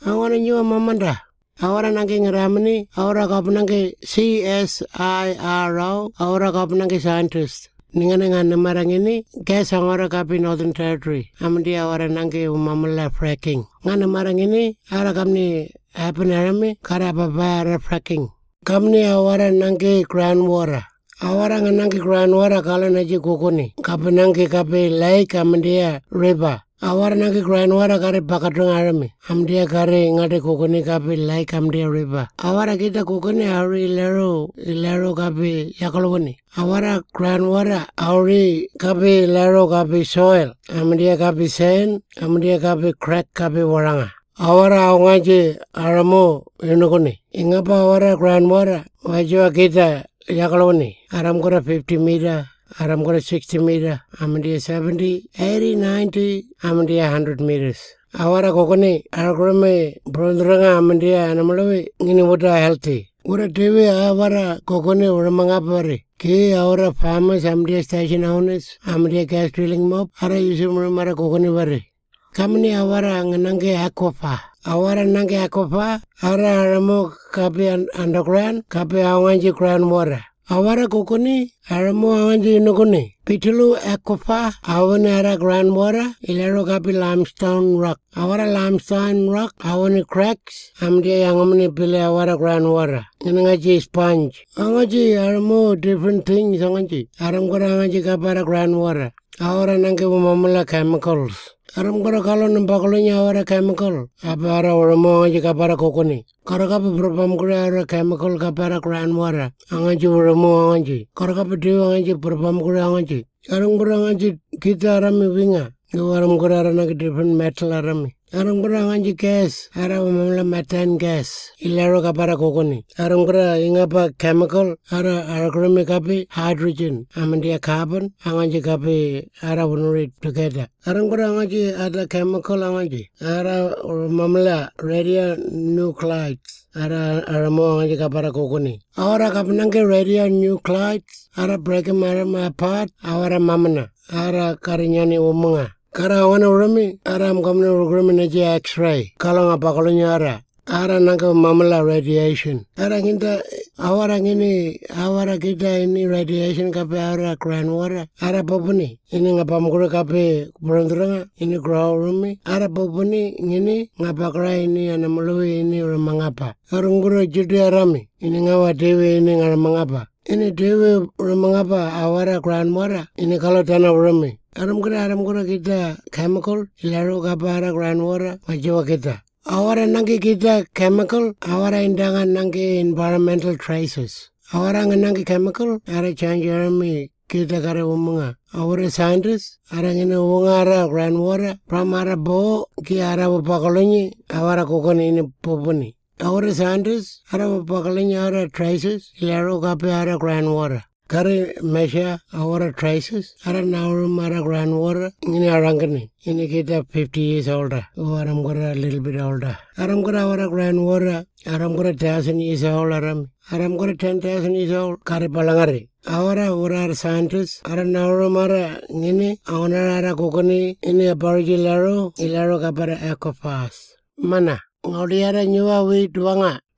Awana nyua mamanda. Awara nange ngeramani, awara kapunange CSIRO, awara kapunange scientist. Ninganengan namarang ini, gas awara kapi Northern Territory. Amdi awara nange umamala fracking. Ngan namarang ini, awara kamni happen arami, karababa fracking. Kamni awara nange groundwater. Awara nange groundwater kala naji kukuni. Kapi nange kapi lake amdia river. Awara nange groundwater kare pakatong arami. Amdia kare ngade kukuni kapi lake amdia river. Awara kita kukuni auri ilero kapi yakalwani. Awara groundwater auri kapi ilero kapi soil. Amdia kapi sand. Amdia kapi crack kapi waranga. Awara awangaji aramo inukuni. Ingapa awara groundwater wajua kita yakalwani. Aram kora 50 meter. Aram kora 60 meter. Amandia 70, 80, 90. Amandia 100 meters. Awara kokoni arakurame brondranga amandia anamalawi ngini wata healthy. Ura TV awara kokoni uramangapari. Ki awara farmers amandia station owners. Amandia gas drilling mob. Ara yusumara kokoni bari. Kamni awara nganange aquafa. Awara nange aquafa. Ara aramo kapi underground. Kapi awanji groundwater. Awara kokoni, aramo awanji inukuni. Pitulu aquafa, awani ara groundwater, ilero kapi limestone rock. Awara limestone rock, awani cracks, amdia yangamani pile awara groundwater. Inangaji sponge. Angaji aramo different things angaji. Aram kora angaji kapara groundwater. Awara nange umamala chemicals. Aram kora kalo nampakalonya awara chemical. Apara uramo angaji kapara kokoni. Karakapi propam kura ara chemical kapara groundwater. Angaji uramo angaji. Karakapi diwa angaji propam kura angaji. Aram kura angaji kita arami winga. Aram kura arana different metal arami. Aram kura angaji gas. Ara umamala methane gas. Ilero kapara kokoni. Aram kura ingapa chemical. Ara kurami kapi hydrogen. Amandia carbon. Angaji kapi ara unuri together. Aram kura angaji ada chemical angaji. Ara umamala radionuclides. Aramo angaji kapara kokoni. Awara kapanange radionuclides. Ara break them apart. Awara mamana. Ara karinyani umunga. Kara awana urami, aram kamna urami naji X-ray. Kalong apakalonya ara. Ara nangka mamala radiation. Ara kita, awara kita ini radiation kape ara groundwater. Ara popuni. Ini ngapamukura kape berondranga. Ini grow urami. Ara popuni ini ngapakara ini anamului ini uramangapa. Arungura judi arami. Ini ngawa dewe ini ngaramangapa. Ini dewe uramangapa awara groundwater. Ini kalau tanah urami. Aram kura kita chemical, ilaro kapara groundwater, wajiwa kita. Awara nangi kita chemical, awara indangan nangi environmental traces. Awara nangi chemical, ara change arami kita kare umunga. Awara scientists, ara ngina umunga ara groundwater, pramara bo ki ara wapakalonyi, awara kokoni ini poponi. Awara scientists, ara wapakalonyi ara traces, ilaro kapara groundwater. Kare measure our traces. Ara naurum ara groundwater. Ini arangani. Ini kita 50 years older. Aram kora a little bit older. Aram kora our groundwater. Aram kora 1,000 years old. Aram kora 10,000 years old. Kare palangari. Ura scientists. Ara naurum ara ngini. Awana ara kokoni. Ini aboriginal ilaro kapara aquifers. Mana. Ngaudiara nyua wi duanga.